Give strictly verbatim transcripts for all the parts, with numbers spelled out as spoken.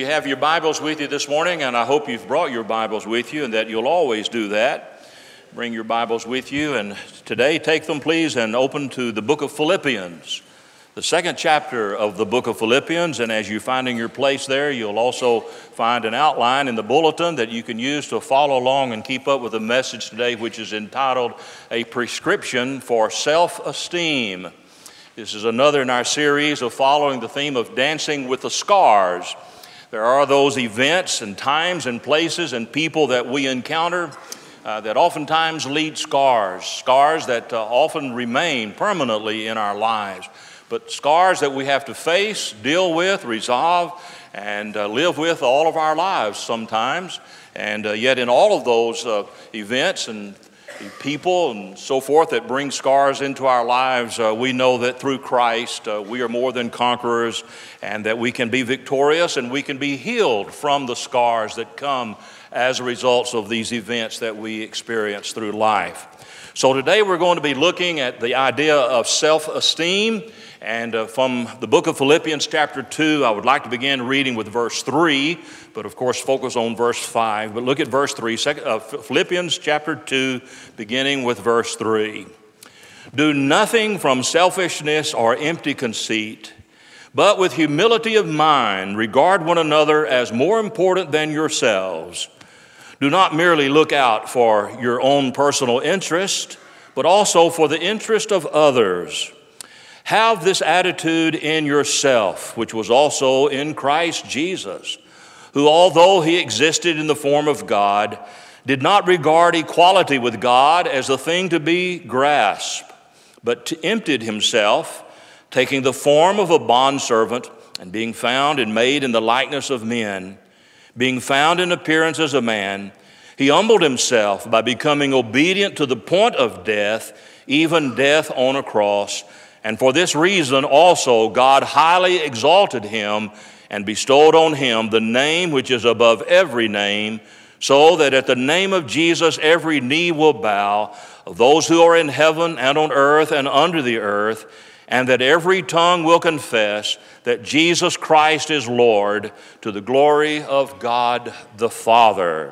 have your Bibles with you this morning, and I hope you've brought your Bibles with you and that you'll always do that. Bring your Bibles with you, and today take them, please, and open to the book of Philippians, the second chapter of the book of Philippians. And as you're finding your place there, you'll also find an outline in the bulletin that you can use to follow along and keep up with the message today, which is entitled A Prescription for Self-Esteem. This is another in our series of following the theme of dancing with the scars. There are those events and times and places and people that we encounter uh, that oftentimes lead scars, scars that uh, often remain permanently in our lives, but scars that we have to face, deal with, resolve, and uh, live with all of our lives sometimes. And uh, yet in all of those uh, events and people and so forth that bring scars into our lives, uh, we know that through Christ uh, we are more than conquerors, and that we can be victorious and we can be healed from the scars that come as a result of these events that we experience through life. So today we're going to be looking at the idea of self-esteem. And uh, from the book of Philippians chapter two, I would like to begin reading with verse three, but of course focus on verse five. But look at verse three, second, uh, Philippians chapter two, beginning with verse three. Do nothing from selfishness or empty conceit, but with humility of mind regard one another as more important than yourselves. Do not merely look out for your own personal interest, but also for the interest of others. Have this attitude in yourself, which was also in Christ Jesus, who, although he existed in the form of God, did not regard equality with God as a thing to be grasped, but emptied himself, taking the form of a bondservant, and being found and made in the likeness of men. Being found in appearance as a man, he humbled himself by becoming obedient to the point of death, even death on a cross. And for this reason also God highly exalted him and bestowed on him the name which is above every name, so that at the name of Jesus every knee will bow, of those who are in heaven and on earth and under the earth, and that every tongue will confess that Jesus Christ is Lord, to the glory of God the Father.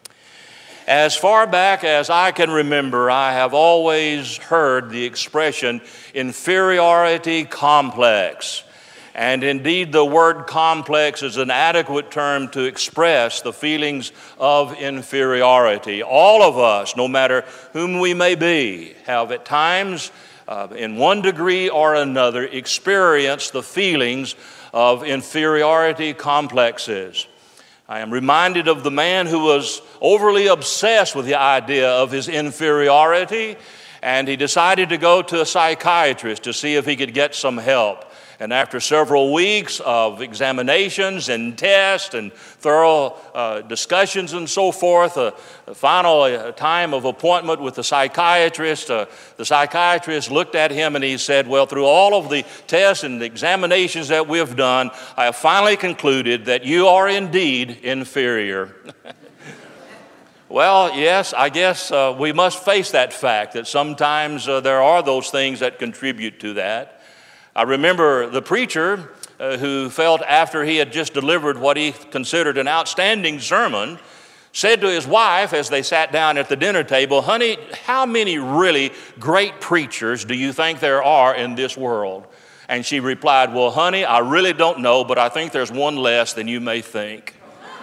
As far back as I can remember, I have always heard the expression inferiority complex. And indeed, the word complex is an adequate term to express the feelings of inferiority. All of us, no matter whom we may be, have at times, uh, in one degree or another, experienced the feelings of inferiority complexes. I am reminded of the man who was overly obsessed with the idea of his inferiority, and he decided to go to a psychiatrist to see if he could get some help. And after several weeks of examinations and tests and thorough uh, discussions and so forth, uh, the final uh, time of appointment with the psychiatrist, uh, the psychiatrist looked at him and he said, well, through all of the tests and examinations that we've done, I have finally concluded that you are indeed inferior. Well, yes, I guess uh, we must face that fact that sometimes uh, there are those things that contribute to that. I remember the preacher uh, who felt after he had just delivered what he considered an outstanding sermon, said to his wife as they sat down at the dinner table, honey, how many really great preachers do you think there are in this world? And she replied, well, honey, I really don't know, but I think there's one less than you may think.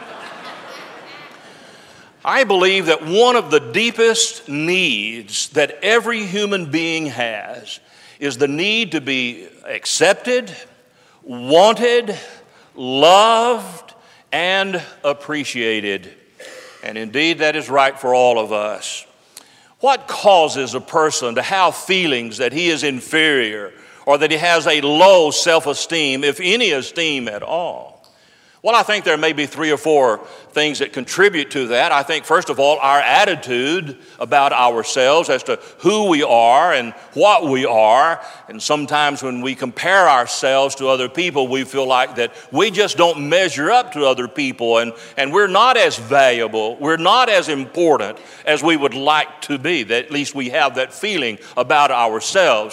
I believe that one of the deepest needs that every human being has is the need to be accepted, wanted, loved, and appreciated. And indeed, that is right for all of us. What causes a person to have feelings that he is inferior or that he has a low self-esteem, if any esteem at all? Well, I think there may be three or four things that contribute to that. I think, first of all, our attitude about ourselves as to who we are and what we are. And sometimes when we compare ourselves to other people, we feel like that we just don't measure up to other people, and, and we're not as valuable, we're not as important as we would like to be. That at least we have that feeling about ourselves.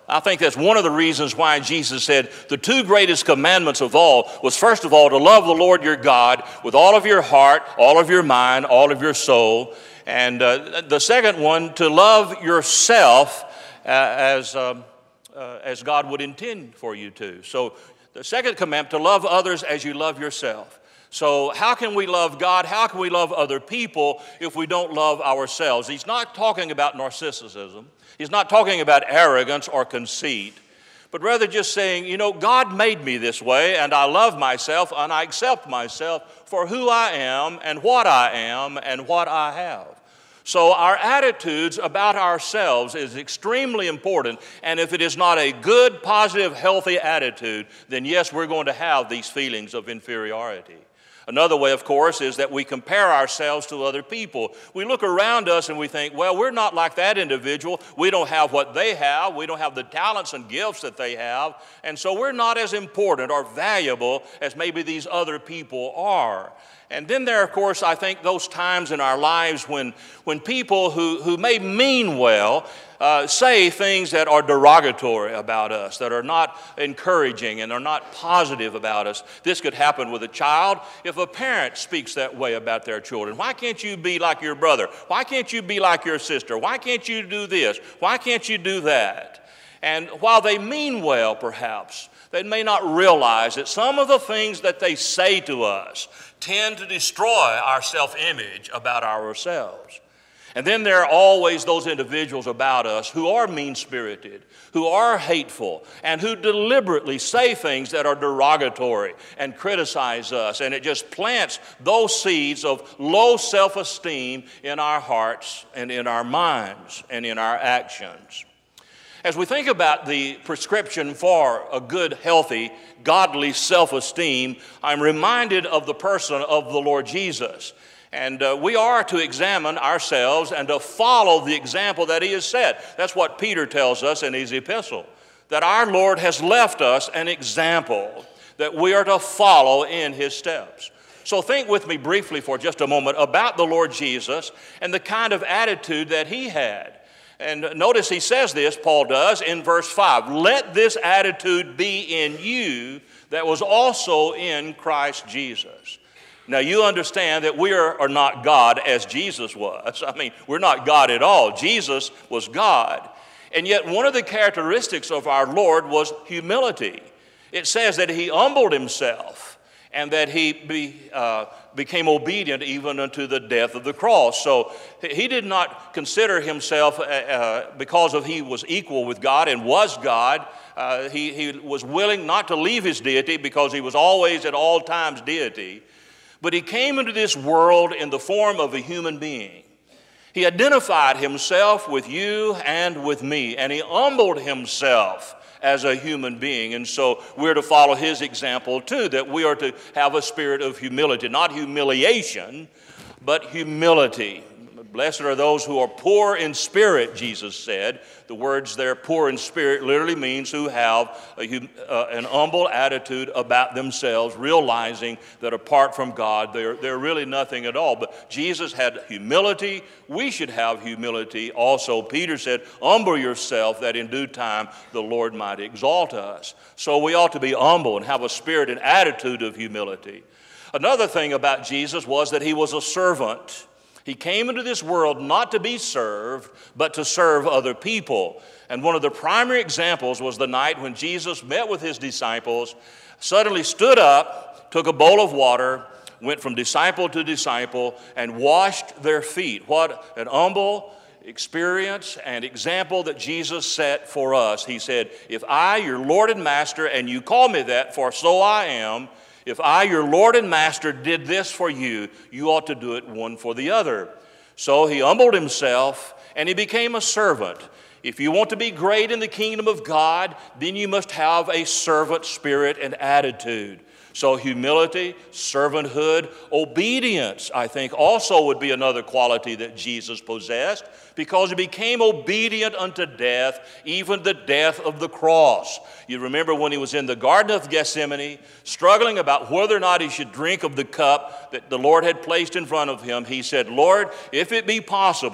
I think that's one of the reasons why Jesus said the two greatest commandments of all was, first of all, to love the Lord your God with all of your heart, all of your mind, all of your soul. And uh, the second one, to love yourself uh, as, um, uh, as God would intend for you to. So the second commandment, to love others as you love yourself. So how can we love God? How can we love other people if we don't love ourselves? He's not talking about narcissism. He's not talking about arrogance or conceit, but rather just saying, you know, God made me this way, and I love myself, and I accept myself for who I am and what I am and what I have. So our attitudes about ourselves is extremely important, and if it is not a good, positive, healthy attitude, then yes, we're going to have these feelings of inferiority. Another way, of course, is that we compare ourselves to other people. We look around us and we think, well, we're not like that individual. We don't have what they have. We don't have the talents and gifts that they have. And so we're not as important or valuable as maybe these other people are. And then there, of course, I think those times in our lives when, when people who, who may mean well uh, say things that are derogatory about us, that are not encouraging and are not positive about us. This could happen with a child if a parent speaks that way about their children. Why can't you be like your brother? Why can't you be like your sister? Why can't you do this? Why can't you do that? And while they mean well, perhaps, they may not realize that some of the things that they say to us tend to destroy our self-image about ourselves. And then there are always those individuals about us who are mean-spirited, who are hateful, and who deliberately say things that are derogatory and criticize us. And it just plants those seeds of low self-esteem in our hearts and in our minds and in our actions. As we think about the prescription for a good, healthy, godly self-esteem, I'm reminded of the person of the Lord Jesus. And uh, we are to examine ourselves and to follow the example that he has set. That's what Peter tells us in his epistle, that our Lord has left us an example that we are to follow in his steps. So think with me briefly for just a moment about the Lord Jesus and the kind of attitude that he had. And notice he says this, Paul does, in verse five. Let this attitude be in you that was also in Christ Jesus. Now you understand that we are, are not God as Jesus was. I mean, we're not God at all. Jesus was God. And yet one of the characteristics of our Lord was humility. It says that he humbled himself and that he be, uh, became obedient even unto the death of the cross. So he did not consider himself, uh, uh, because of he was equal with God and was God, uh, he, he was willing not to leave his deity because he was always at all times deity. But he came into this world in the form of a human being. He identified himself with you and with me, and he humbled himself as a human being. And so we're to follow his example too, that we are to have a spirit of humility, not humiliation, but humility. Blessed are those who are poor in spirit, Jesus said. The words there, poor in spirit, literally means who have a, uh, an humble attitude about themselves, realizing that apart from God, they're, they're really nothing at all. But Jesus had humility. We should have humility also. Peter said, humble yourself that in due time the Lord might exalt us. So we ought to be humble and have a spirit and attitude of humility. Another thing about Jesus was that he was a servant. He came into this world not to be served, but to serve other people. And one of the primary examples was the night when Jesus met with his disciples, suddenly stood up, took a bowl of water, went from disciple to disciple, and washed their feet. What an humble experience and example that Jesus set for us. He said, if I, your Lord and Master, and you call me that, for so I am, if I, your Lord and Master, did this for you, you ought to do it one for the other. So he humbled himself and he became a servant. If you want to be great in the kingdom of God, then you must have a servant spirit and attitude. So humility, servanthood, obedience, I think, also would be another quality that Jesus possessed, because he became obedient unto death, even the death of the cross. You remember when he was in the Garden of Gethsemane, struggling about whether or not he should drink of the cup that the Lord had placed in front of him, he said, Lord, if it be possible,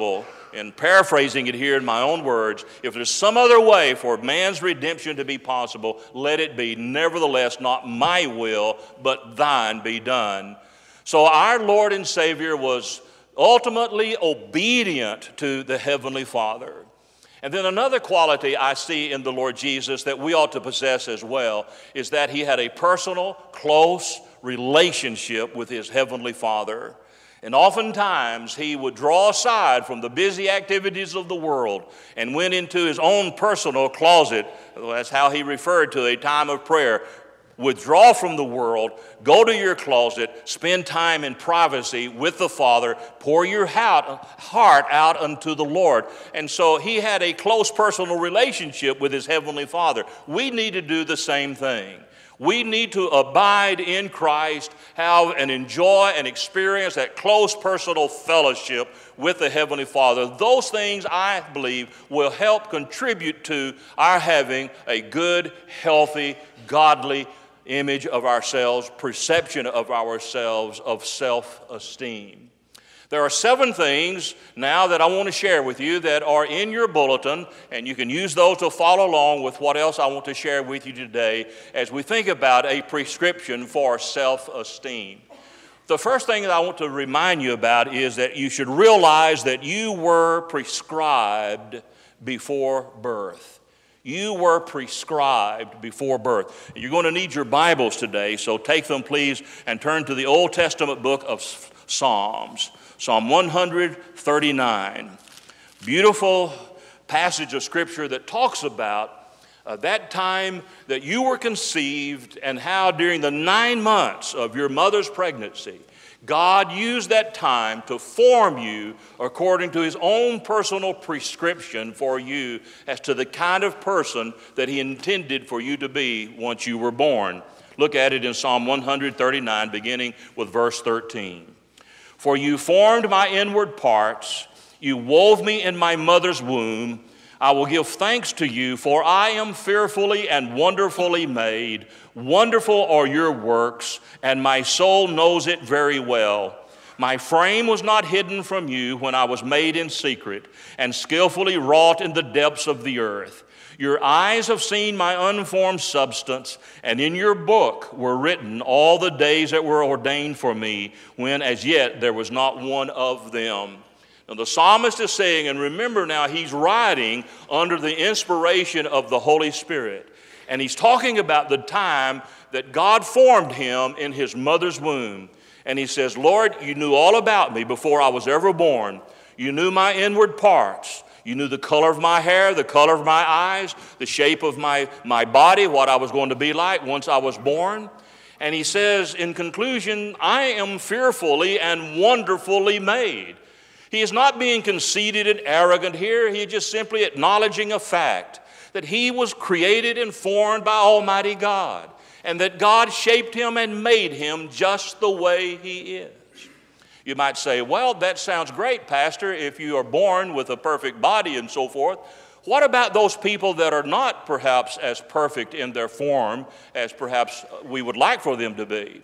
in paraphrasing it here in my own words, if there's some other way for man's redemption to be possible, let it be. Nevertheless, not my will, but thine be done. So our Lord and Savior was ultimately obedient to the Heavenly Father. And then another quality I see in the Lord Jesus that we ought to possess as well is that he had a personal, close relationship with his Heavenly Father. And oftentimes he would draw aside from the busy activities of the world and went into his own personal closet. That's how he referred to a time of prayer. Withdraw from the world, go to your closet, spend time in privacy with the Father, pour your heart out unto the Lord. And so he had a close personal relationship with his Heavenly Father. We need to do the same thing. We need to abide in Christ, have and enjoy and experience that close personal fellowship with the Heavenly Father. Those things, I believe, will help contribute to our having a good, healthy, godly image of ourselves, perception of ourselves, of self-esteem. There are seven things now that I want to share with you that are in your bulletin, and you can use those to follow along with what else I want to share with you today as we think about a prescription for self-esteem. The first thing that I want to remind you about is that you should realize that you were prescribed before birth. You were prescribed before birth. You're going to need your Bibles today, so take them, please, and turn to the Old Testament book of Psalms. Psalm one thirty-nine. Beautiful passage of Scripture that talks about uh, that time that you were conceived and how during the nine months of your mother's pregnancy, God used that time to form you according to his own personal prescription for you as to the kind of person that he intended for you to be once you were born. Look at it in Psalm one thirty-nine, beginning with verse thirteen. For you formed my inward parts, you wove me in my mother's womb. I will give thanks to you, for I am fearfully and wonderfully made. Wonderful are your works, and my soul knows it very well. My frame was not hidden from you when I was made in secret and skillfully wrought in the depths of the earth. Your eyes have seen my unformed substance, and in your book were written all the days that were ordained for me, when as yet there was not one of them. Now, the psalmist is saying, and remember now, he's writing under the inspiration of the Holy Spirit. And he's talking about the time that God formed him in his mother's womb. And he says, Lord, you knew all about me before I was ever born. You knew my inward parts. You knew the color of my hair, the color of my eyes, the shape of my, my body, what I was going to be like once I was born. And he says, in conclusion, I am fearfully and wonderfully made. He is not being conceited and arrogant here. He is just simply acknowledging a fact that he was created and formed by Almighty God, and that God shaped him and made him just the way he is. You might say, well, that sounds great, Pastor, if you are born with a perfect body and so forth. What about those people that are not perhaps as perfect in their form as perhaps we would like for them to be?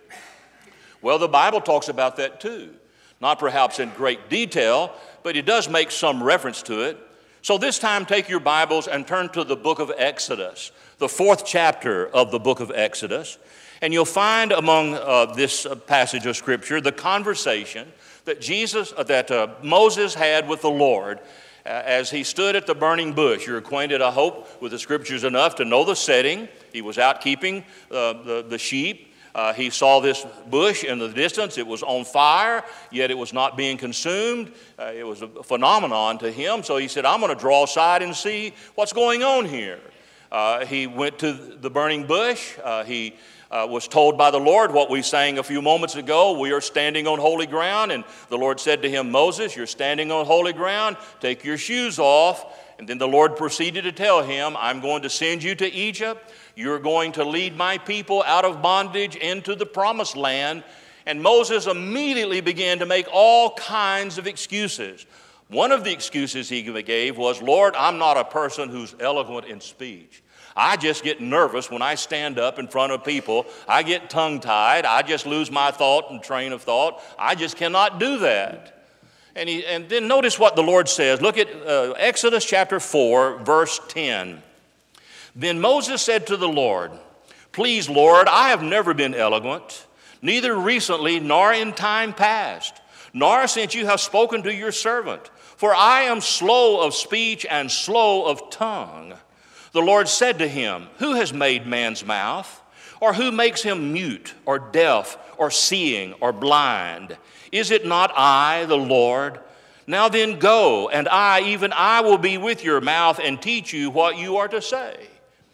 Well, the Bible talks about that too. Not perhaps in great detail, but it does make some reference to it. So this time, take your Bibles and turn to the book of Exodus, the fourth chapter of the book of Exodus. And you'll find among uh, this uh, passage of Scripture the conversation that Jesus, uh, that uh, Moses had with the Lord uh, as he stood at the burning bush. You're acquainted, I hope, with the Scriptures enough to know the setting. He was out keeping uh, the, the sheep. Uh, he saw this bush in the distance. It was on fire, yet it was not being consumed. Uh, it was a phenomenon to him. So he said, I'm going to draw aside and see what's going on here. Uh, he went to the burning bush. Uh, he uh, was told by the Lord what we sang a few moments ago. We are standing on holy ground. And the Lord said to him, Moses, you're standing on holy ground. Take your shoes off. And then the Lord proceeded to tell him, I'm going to send you to Egypt. You're going to lead my people out of bondage into the promised land. And Moses immediately began to make all kinds of excuses. One of the excuses he gave was, Lord, I'm not a person who's eloquent in speech. I just get nervous when I stand up in front of people. I get tongue-tied. I just lose my thought and train of thought. I just cannot do that. And, he, and then notice what the Lord says. Look at uh, Exodus chapter four, verse ten. Then Moses said to the Lord, "Please, Lord, I have never been eloquent, neither recently nor in time past, nor since you have spoken to your servant. For I am slow of speech and slow of tongue." The Lord said to him, "Who has made man's mouth? Or who makes him mute or deaf or seeing or blind? Is it not I, the Lord? Now then go, and I, even I, will be with your mouth and teach you what you are to say."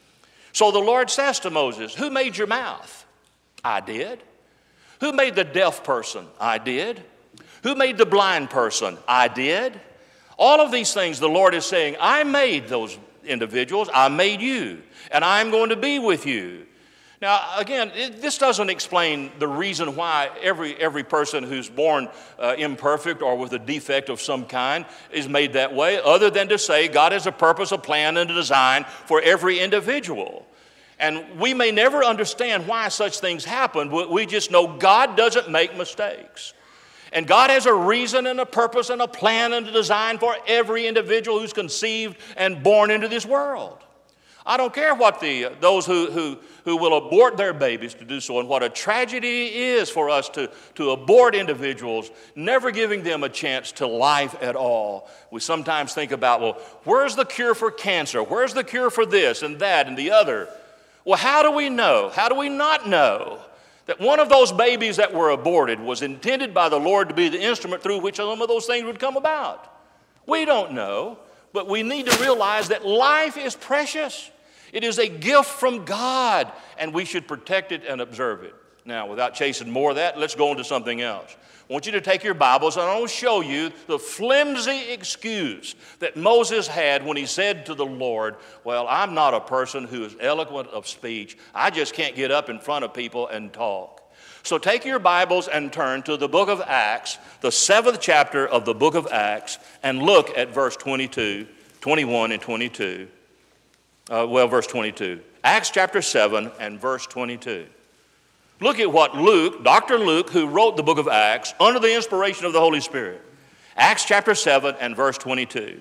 So the Lord says to Moses, "Who made your mouth?" "I did." "Who made the deaf person?" "I did." "Who made the blind person?" "I did." All of these things the Lord is saying, I made those individuals, I made you, and I'm going to be with you. Now, again, it, this doesn't explain the reason why every, every person who's born uh, imperfect or with a defect of some kind is made that way, other than to say God has a purpose, a plan, and a design for every individual. And we may never understand why such things happen, but we just know God doesn't make mistakes. And God has a reason and a purpose and a plan and a design for every individual who's conceived and born into this world. I don't care what the those who, who, who will abort their babies to do so, and what a tragedy it is for us to, to abort individuals, never giving them a chance to life at all. We sometimes think about, well, where's the cure for cancer? Where's the cure for this and that and the other? Well, how do we know? How do we not know that one of those babies that were aborted was intended by the Lord to be the instrument through which some of those things would come about? We don't know, but we need to realize that life is precious. It is a gift from God, and we should protect it and observe it. Now, without chasing more of that, let's go on to something else. I want you to take your Bibles, and I want to show you the flimsy excuse that Moses had when he said to the Lord, well, I'm not a person who is eloquent of speech. I just can't get up in front of people and talk. So take your Bibles and turn to the book of Acts, the seventh chapter of the book of Acts, and look at verse twenty-two, twenty-one, and twenty-two. Uh, well, verse twenty-two. Acts chapter seven and verse twenty-two. Look at what Luke, Doctor Luke, who wrote the book of Acts under the inspiration of the Holy Spirit. Acts chapter seven and verse twenty-two.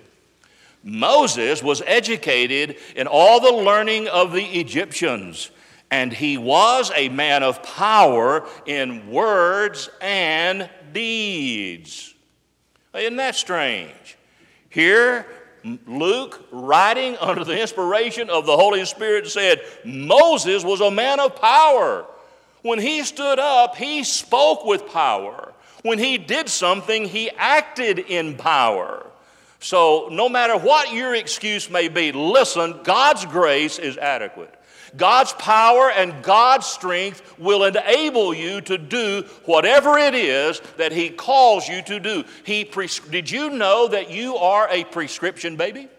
Moses was educated in all the learning of the Egyptians, and he was a man of power in words and deeds. Isn't that strange? Here, Luke, writing under the inspiration of the Holy Spirit, said Moses was a man of power. When he stood up, he spoke with power. When he did something, he acted in power. So no matter what your excuse may be, listen, God's grace is adequate. God's power and God's strength will enable you to do whatever it is that he calls you to do. He pres- Did you know that you are a prescription baby?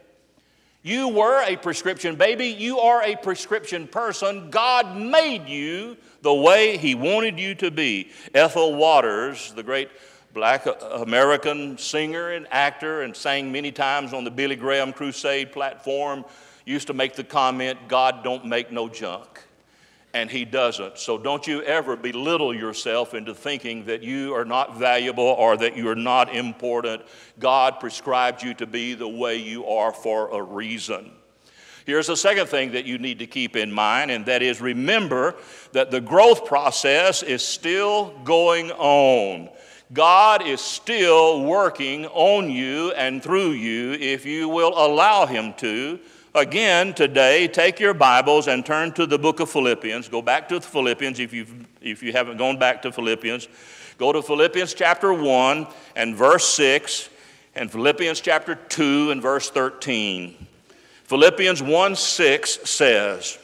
You were a prescription baby. You are a prescription person. God made you the way he wanted you to be. Ethel Waters, the great black American singer and actor, and sang many times on the Billy Graham Crusade platform, used to make the comment, God don't make no junk. And he doesn't. So don't you ever belittle yourself into thinking that you are not valuable or that you are not important. God prescribed you to be the way you are for a reason. Here's the second thing that you need to keep in mind, and that is remember that the growth process is still going on. God is still working on you and through you if you will allow him to. Again, today, take your Bibles and turn to the book of Philippians. Go back to Philippians if, you've, if you haven't gone back to Philippians. Go to Philippians chapter one and verse six, and Philippians chapter two and verse thirteen. Philippians one six says,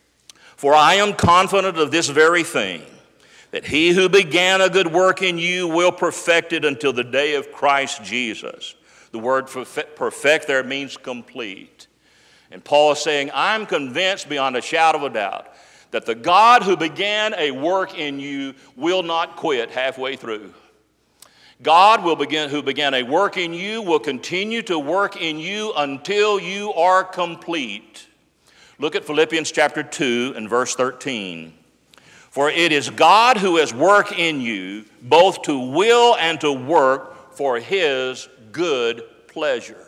"For I am confident of this very thing, that he who began a good work in you will perfect it until the day of Christ Jesus." The word perfect there means complete. And Paul is saying, I'm convinced beyond a shadow of a doubt that the God who began a work in you will not quit halfway through. God will begin, who began a work in you will continue to work in you until you are complete. Look at Philippians chapter two and verse thirteen. "For it is God who has worked in you both to will and to work work for His good pleasure.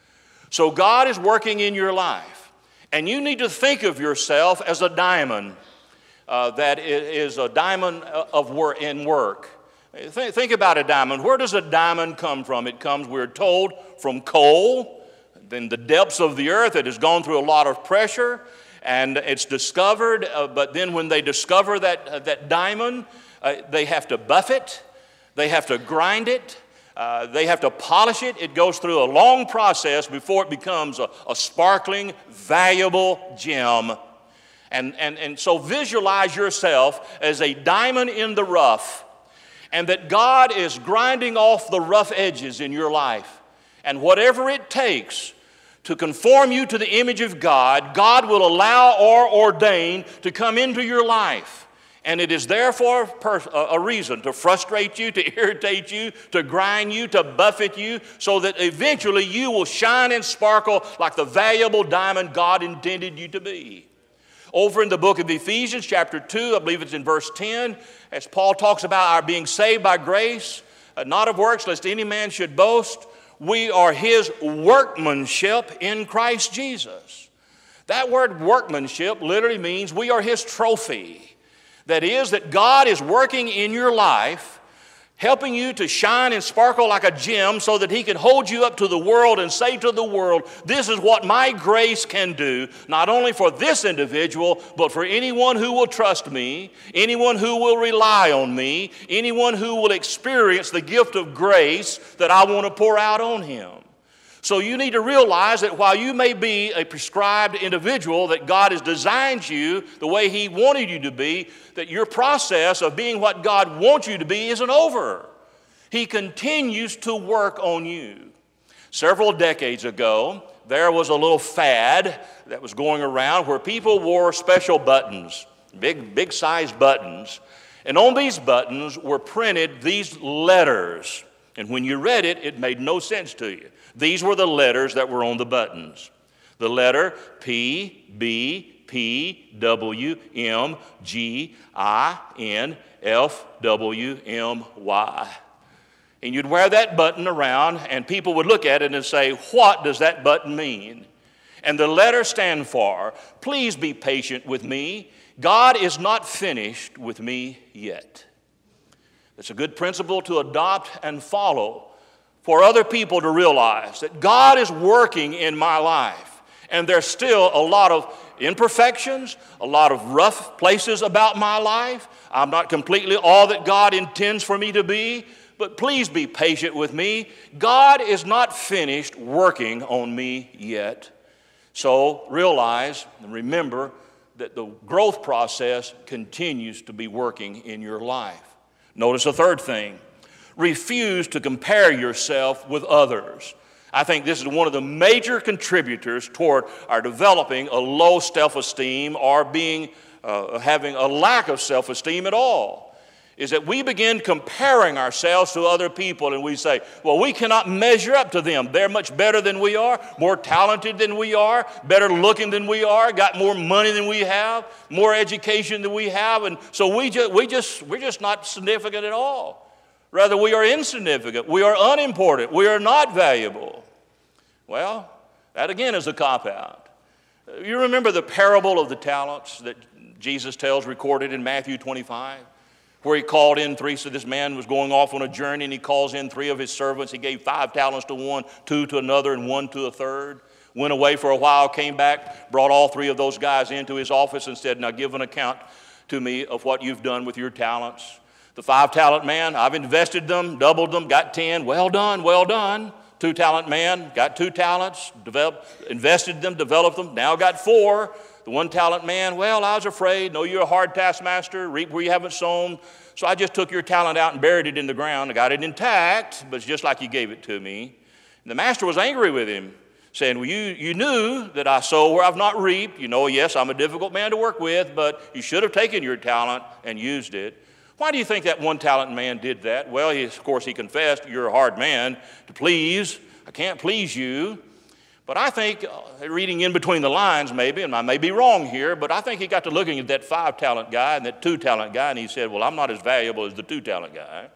So God is working in your life, and you need to think of yourself as a diamond uh, that is a diamond of work in work. Think, think about a diamond. Where does a diamond come from? It comes, we're told, from coal. In the depths of the earth, it has gone through a lot of pressure, and it's discovered. Uh, but then when they discover that, uh, that diamond, uh, they have to buff it. They have to grind it. Uh, they have to polish it. It goes through a long process before it becomes a, a sparkling, valuable gem. And, and, and so visualize yourself as a diamond in the rough, and that God is grinding off the rough edges in your life. And whatever it takes to conform you to the image of God, God will allow or ordain to come into your life. And it is therefore a reason to frustrate you, to irritate you, to grind you, to buffet you, so that eventually you will shine and sparkle like the valuable diamond God intended you to be. Over in the book of Ephesians, chapter two, I believe it's in verse ten, as Paul talks about our being saved by grace, uh, not of works, lest any man should boast. We are His workmanship in Christ Jesus. That word workmanship literally means we are His trophy. That is, that God is working in your life, helping you to shine and sparkle like a gem so that He can hold you up to the world and say to the world, this is what my grace can do, not only for this individual, but for anyone who will trust me, anyone who will rely on me, anyone who will experience the gift of grace that I want to pour out on him. So you need to realize that while you may be a prescribed individual, that God has designed you the way He wanted you to be, that your process of being what God wants you to be isn't over. He continues to work on you. Several decades ago, there was a little fad that was going around where people wore special buttons, big, big size buttons. And on these buttons were printed these letters. And when you read it, it made no sense to you. These were the letters that were on the buttons. The letter P, B, P, W, M, G, I, N, F, W, M, Y. And you'd wear that button around, and people would look at it and say, what does that button mean? And the letters stand for, please be patient with me. God is not finished with me yet. It's a good principle to adopt and follow for other people to realize that God is working in my life. And there's still a lot of imperfections, a lot of rough places about my life. I'm not completely all that God intends for me to be, but please be patient with me. God is not finished working on me yet. So realize and remember that the growth process continues to be working in your life. Notice a third thing. Refuse to compare yourself with others. I think this is one of the major contributors toward our developing a low self-esteem or being uh, having a lack of self-esteem at all, is that we begin comparing ourselves to other people, and we say, well, we cannot measure up to them. They're much better than we are, more talented than we are, better looking than we are, got more money than we have, more education than we have, and so we just, we just, we're just not significant at all. Rather, we are insignificant. We are unimportant. We are not valuable. Well, that again is a cop-out. You remember the parable of the talents that Jesus tells recorded in Matthew twenty-five? Where He called in three, so this man was going off on a journey, and he calls in three of his servants. He gave five talents to one, two to another, and one to a third. Went away for a while, came back, brought all three of those guys into his office and said, now give an account to me of what you've done with your talents. The five-talent man, I've invested them, doubled them, got ten. Well done, well done. Two-talent man, got two talents, developed, invested them, developed them, now got four. The one-talent man, well, I was afraid. No, you're a hard taskmaster, reap where you haven't sown. So I just took your talent out and buried it in the ground. I got it intact, but it's just like you gave it to me. And the master was angry with him, saying, well, you, you knew that I sow where I've not reaped. You know, yes, I'm a difficult man to work with, but you should have taken your talent and used it. Why do you think that one-talent man did that? Well, he, of course, he confessed, you're a hard man to please. I can't please you. But I think, uh, reading in between the lines maybe, and I may be wrong here, but I think he got to looking at that five-talent guy and that two-talent guy, and he said, well, I'm not as valuable as the two-talent guy.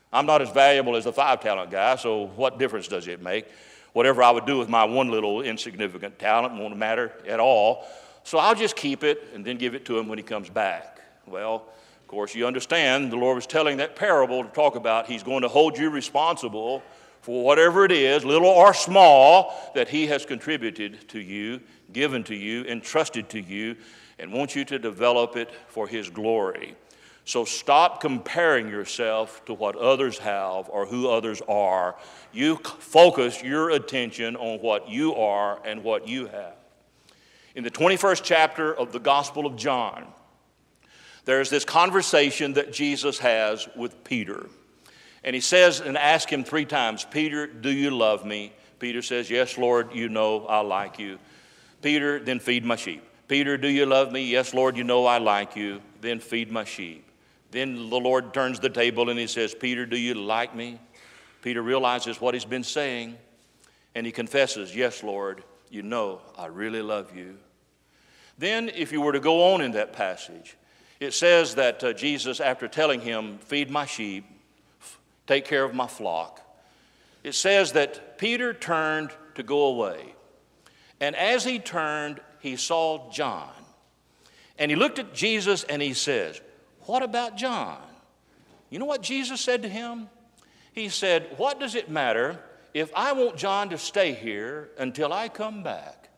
I'm not as valuable as the five-talent guy, so what difference does it make? Whatever I would do with my one little insignificant talent won't matter at all. So I'll just keep it and then give it to him when he comes back. Well, of course, you understand the Lord was telling that parable to talk about he's going to hold you responsible for whatever it is, little or small, that he has contributed to you, given to you, entrusted to you, and wants you to develop it for his glory. So stop comparing yourself to what others have or who others are. You focus your attention on what you are and what you have. In the twenty-first chapter of the Gospel of John, there's this conversation that Jesus has with Peter. And he says and asks him three times, Peter, do you love me? Peter says, yes, Lord, you know I like you. Peter, then feed my sheep. Peter, do you love me? Yes, Lord, you know I like you. Then feed my sheep. Then the Lord turns the table and he says, Peter, do you like me? Peter realizes what he's been saying, and he confesses, yes, Lord, you know I really love you. Then if you were to go on in that passage, it says that uh, Jesus, after telling him, feed my sheep, take care of my flock, it says that Peter turned to go away. And as he turned, he saw John. And he looked at Jesus and he says, what about John? You know what Jesus said to him? He said, what does it matter if I want John to stay here until I come back?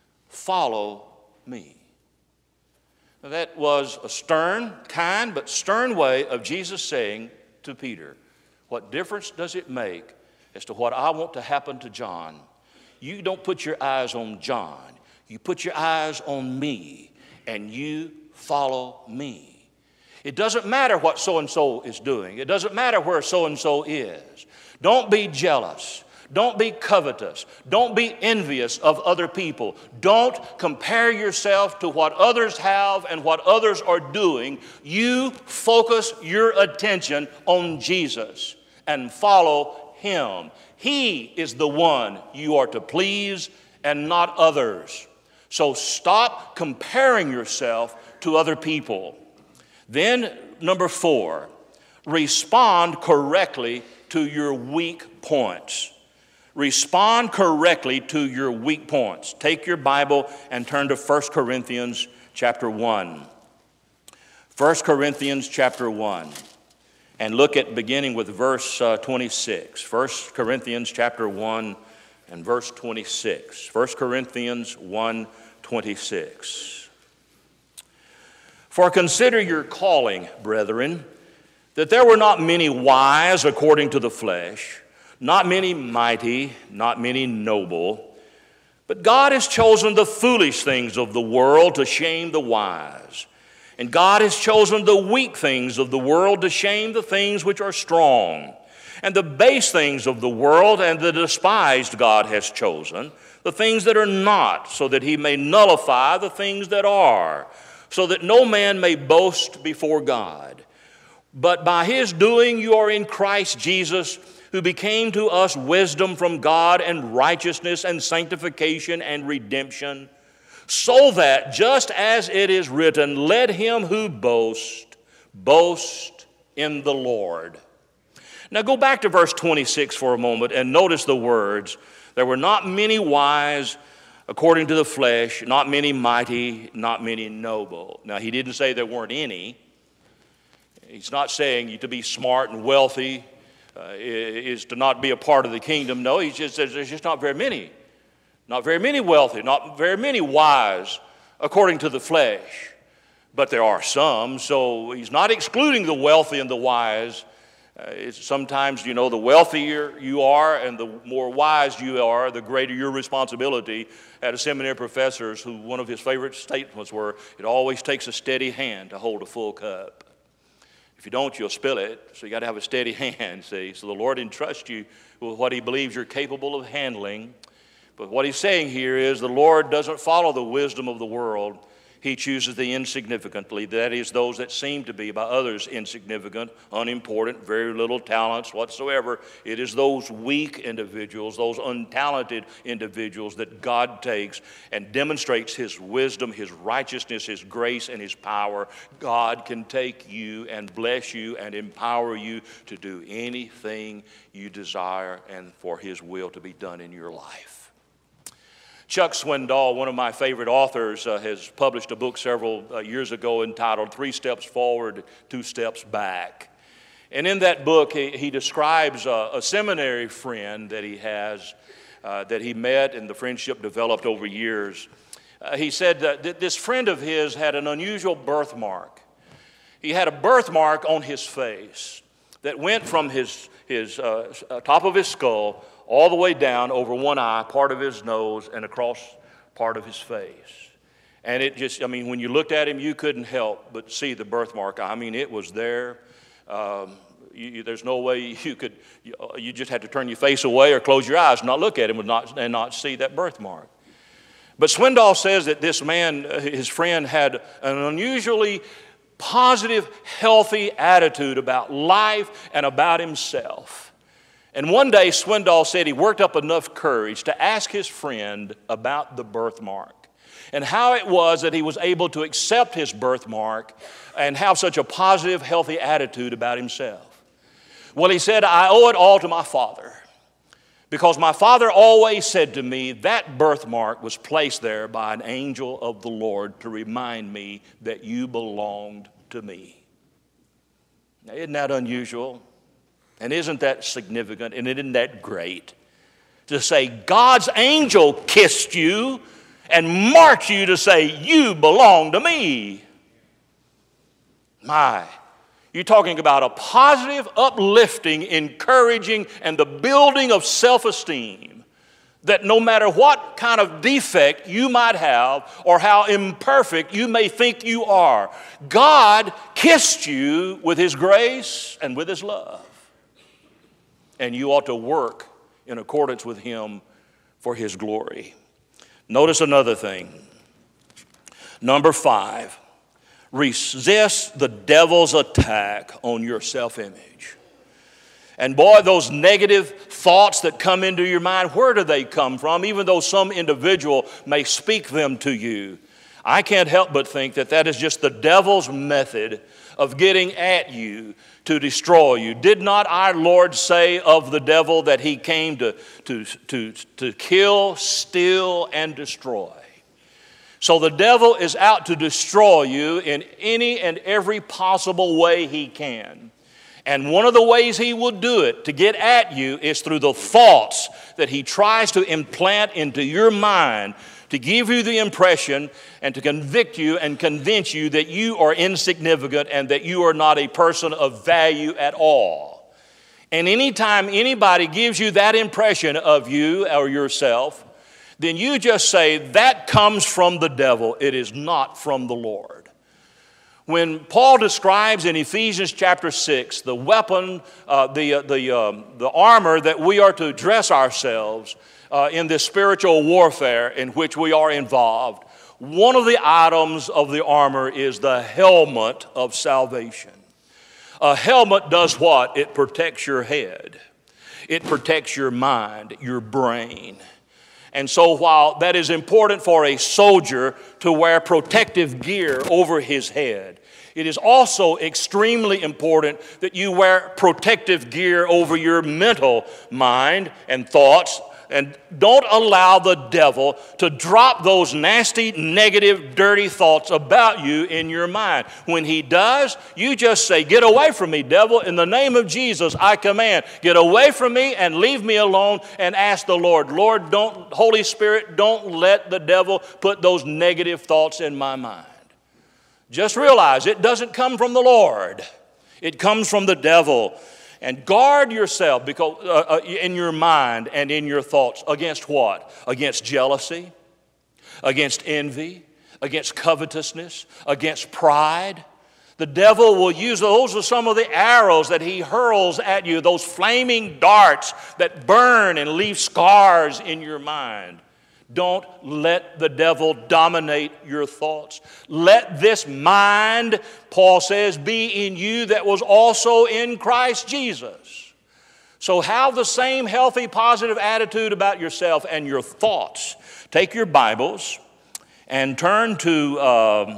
Follow me. Now, that was a stern, kind, but stern way of Jesus saying to Peter, what difference does it make as to what I want to happen to John? You don't put your eyes on John. You put your eyes on me, and you follow me. It doesn't matter what so-and-so is doing. It doesn't matter where so-and-so is. Don't be jealous. Don't be covetous. Don't be envious of other people. Don't compare yourself to what others have and what others are doing. You focus your attention on Jesus and follow him. He is the one you are to please and not others. So stop comparing yourself to other people. Then, number four, respond correctly to your weak points. Respond correctly to your weak points. Take your Bible and turn to First Corinthians chapter one. First Corinthians chapter one. And look at beginning with verse uh, twenty-six. First Corinthians chapter one and verse twenty-six. First Corinthians one, twenty-six. For consider your calling, brethren, that there were not many wise according to the flesh, not many mighty, not many noble, but God has chosen the foolish things of the world to shame the wise. And God has chosen the weak things of the world to shame the things which are strong. And the base things of the world and the despised God has chosen, the things that are not, so that he may nullify the things that are, so that no man may boast before God. But by his doing you are in Christ Jesus, who became to us wisdom from God and righteousness and sanctification and redemption, so that, just as it is written, let him who boasts, boast in the Lord. Now go back to verse twenty-six for a moment and notice the words, there were not many wise according to the flesh, not many mighty, not many noble. Now, he didn't say there weren't any. He's not saying you to be smart and wealthy uh, is to not be a part of the kingdom. No, he just says there's just not very many. Not very many wealthy, not very many wise according to the flesh. But there are some, so he's not excluding the wealthy and the wise. Uh, it's sometimes, you know, the wealthier you are and the more wise you are, the greater your responsibility. I had a seminary professor who one of his favorite statements were, it always takes a steady hand to hold a full cup. If you don't, you'll spill it, so you got to have a steady hand, see. So the Lord entrusts you with what he believes you're capable of handling. But what he's saying here is the Lord doesn't follow the wisdom of the world. He chooses the insignificantly, that is, those that seem to be by others insignificant, unimportant, very little talents whatsoever. It is those weak individuals, those untalented individuals that God takes and demonstrates His wisdom, His righteousness, His grace, and His power. God can take you and bless you and empower you to do anything you desire and for His will to be done in your life. Chuck Swindoll, one of my favorite authors, uh, has published a book several uh, years ago entitled Three Steps Forward, Two Steps Back. And in that book, he, he describes a, a seminary friend that he has, uh, that he met and the friendship developed over years. Uh, he said that th- this friend of his had an unusual birthmark. He had a birthmark on his face that went from his, his uh, top of his skull all the way down over one eye, part of his nose, and across part of his face. And it just, I mean, when you looked at him, you couldn't help but see the birthmark. I mean, it was there. Um, you, there's no way you could, you, you just had to turn your face away or close your eyes and not look at him and not, and not see that birthmark. But Swindoll says that this man, his friend, had an unusually positive, healthy attitude about life and about himself. And one day, Swindoll said he worked up enough courage to ask his friend about the birthmark and how it was that he was able to accept his birthmark and have such a positive, healthy attitude about himself. Well, he said, I owe it all to my father, because my father always said to me that birthmark was placed there by an angel of the Lord to remind me that you belonged to me. Now, isn't that unusual? And isn't that significant? And isn't that great? To say God's angel kissed you and marked you to say you belong to me. My, you're talking about a positive, uplifting, encouraging, and the building of self-esteem that no matter what kind of defect you might have or how imperfect you may think you are, God kissed you with His grace and with His love. And you ought to work in accordance with Him for His glory. Notice another thing. Number five, resist the devil's attack on your self-image. And boy, those negative thoughts that come into your mind, where do they come from? Even though some individual may speak them to you, I can't help but think that that is just the devil's method of getting at you to destroy you. Did not our Lord say of the devil that he came to, to, to, to kill, steal, and destroy? So the devil is out to destroy you in any and every possible way he can. And one of the ways he will do it to get at you is through the thoughts that he tries to implant into your mind to give you the impression and to convict you and convince you that you are insignificant and that you are not a person of value at all. And anytime anybody gives you that impression of you or yourself, then you just say, that comes from the devil. It is not from the Lord. When Paul describes in Ephesians chapter six the weapon, uh, the, uh, the, um, the armor that we are to dress ourselves uh, in this spiritual warfare in which we are involved, one of the items of the armor is the helmet of salvation. A helmet does what? It protects your head. It protects your mind, your brain. And so while that is important for a soldier to wear protective gear over his head, it is also extremely important that you wear protective gear over your mental mind and thoughts, and don't allow the devil to drop those nasty, negative, dirty thoughts about you in your mind. When he does, you just say, get away from me, devil. In the name of Jesus, I command. Get away from me and leave me alone, and ask the Lord, Lord, don't, Holy Spirit, don't let the devil put those negative thoughts in my mind. Just realize it doesn't come from the Lord. It comes from the devil. And guard yourself because, uh, uh, in your mind and in your thoughts against what? Against jealousy, against envy, against covetousness, against pride. The devil will use, those are some of the arrows that he hurls at you, those flaming darts that burn and leave scars in your mind Don't let the devil dominate your thoughts. Let this mind, Paul says, be in you that was also in Christ Jesus. So have the same healthy, positive attitude about yourself and your thoughts. Take your Bibles and turn to um,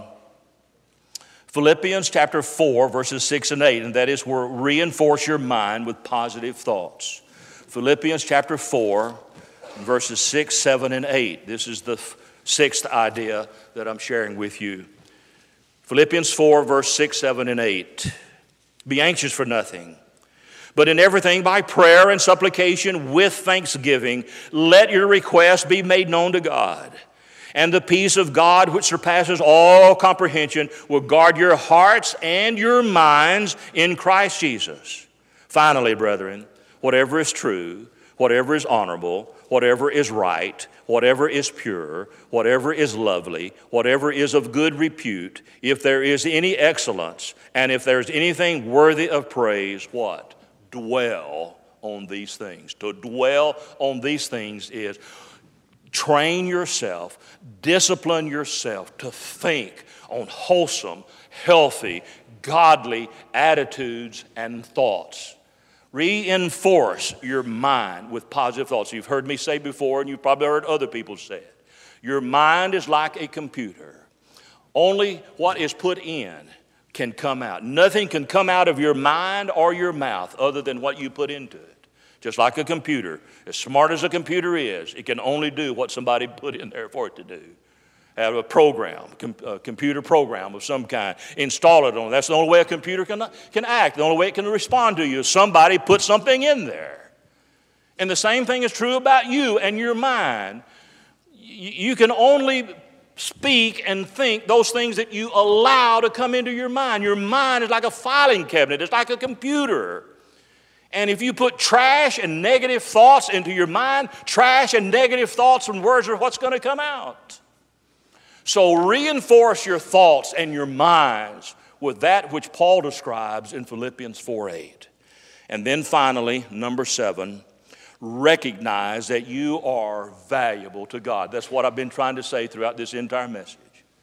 Philippians chapter four, verses six and eight, and that is where reinforce your mind with positive thoughts. Philippians chapter four, verses six, seven, and eight. This is the f- sixth idea that I'm sharing with you. Philippians four, verse six, seven, and eight. Be anxious for nothing, but in everything by prayer and supplication with thanksgiving, let your requests be made known to God. And the peace of God, which surpasses all comprehension, will guard your hearts and your minds in Christ Jesus. Finally, brethren, whatever is true, whatever is honorable, whatever is right, whatever is pure, whatever is lovely, whatever is of good repute, if there is any excellence, and if there is anything worthy of praise, what? Dwell on these things. To dwell on these things is train yourself, discipline yourself to think on wholesome, healthy, godly attitudes and thoughts. Reinforce your mind with positive thoughts. You've heard me say before, and you've probably heard other people say it. Your mind is like a computer. Only what is put in can come out. Nothing can come out of your mind or your mouth other than what you put into it. Just like a computer. As smart as a computer is, it can only do what somebody put in there for it to do. Have a program, a computer program of some kind. Install it on. That's the only way a computer can, can act. The only way it can respond to you is somebody put something in there. And the same thing is true about you and your mind. You can only speak and think those things that you allow to come into your mind. Your mind is like a filing cabinet. It's like a computer. And if you put trash and negative thoughts into your mind, trash and negative thoughts and words are what's going to come out. So reinforce your thoughts and your minds with that which Paul describes in Philippians four eight. And then finally, number seven, recognize that you are valuable to God. That's what I've been trying to say throughout this entire message.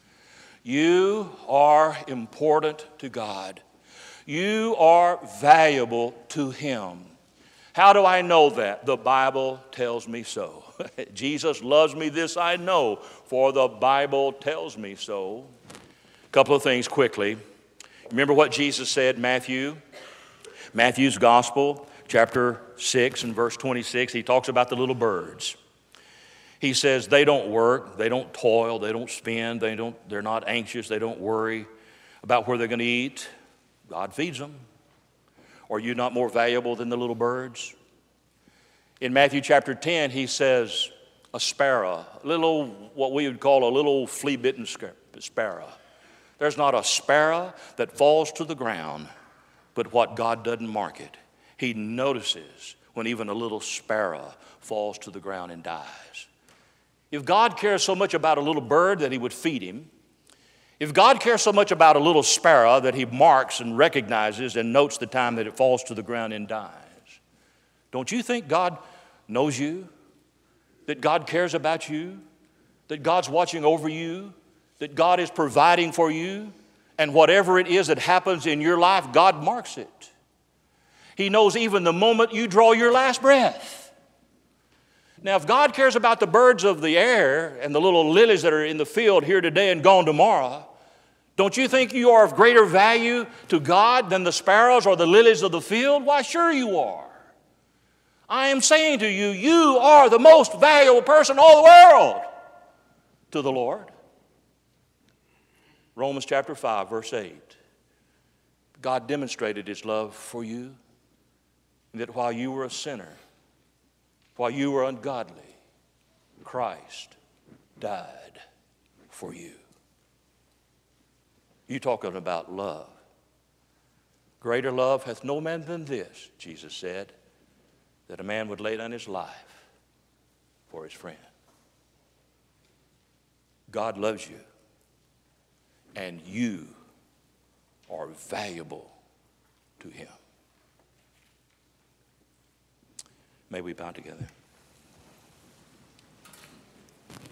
You are important to God. You are valuable to Him. How do I know that? The Bible tells me so. Jesus loves me, this I know, for the Bible tells me so. A couple of things quickly. Remember what Jesus said, Matthew? Matthew's Gospel, chapter six and verse twenty-six, he talks about the little birds. He says they don't work, they don't toil, they don't spin, they don't, they're not anxious, they don't worry about where they're going to eat. God feeds them. Are you not more valuable than the little birds? In Matthew chapter ten, he says, a sparrow, a little, what we would call a little flea-bitten sparrow. There's not a sparrow that falls to the ground, but what God doesn't mark it. He notices when even a little sparrow falls to the ground and dies. If God cares so much about a little bird that He would feed him, if God cares so much about a little sparrow that He marks and recognizes and notes the time that it falls to the ground and dies, don't you think God knows you? That God cares about you? That God's watching over you? That God is providing for you? And whatever it is that happens in your life, God marks it. He knows even the moment you draw your last breath. Now, if God cares about the birds of the air and the little lilies that are in the field here today and gone tomorrow, don't you think you are of greater value to God than the sparrows or the lilies of the field? Why, sure you are. I am saying to you, you are the most valuable person in all the world to the Lord. Romans chapter five, verse eight. God demonstrated His love for you, and that while you were a sinner, while you were ungodly, Christ died for you. You talking about love. Greater love hath no man than this, Jesus said, that a man would lay down his life for his friend. God loves you, and you are valuable to Him. May we bow together.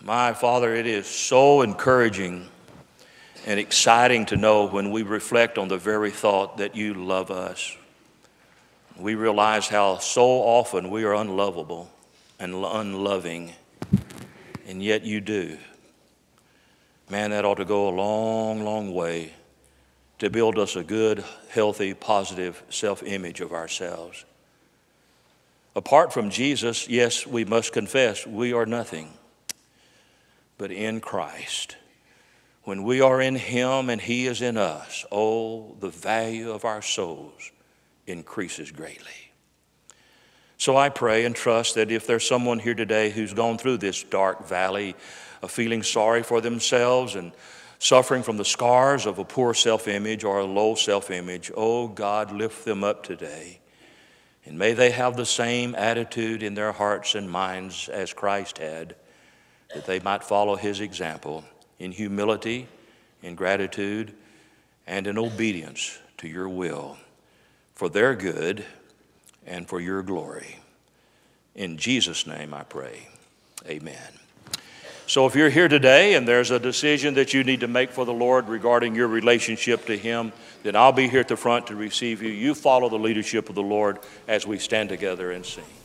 My Father, it is so encouraging and exciting to know when we reflect on the very thought that you love us. We realize how so often we are unlovable and unloving, and yet you do. Man, that ought to go a long, long way to build us a good, healthy, positive self-image of ourselves. Apart from Jesus, yes, we must confess we are nothing. But in Christ, when we are in Him and He is in us, oh, the value of our souls increases greatly. So I pray and trust that if there's someone here today who's gone through this dark valley of feeling sorry for themselves and suffering from the scars of a poor self-image or a low self-image, oh God, lift them up today. And may they have the same attitude in their hearts and minds as Christ had, that they might follow His example in humility, in gratitude, and in obedience to your will, for their good and for your glory. In Jesus' name I pray, amen. So if you're here today and there's a decision that you need to make for the Lord regarding your relationship to Him, then I'll be here at the front to receive you. You follow the leadership of the Lord as we stand together and sing.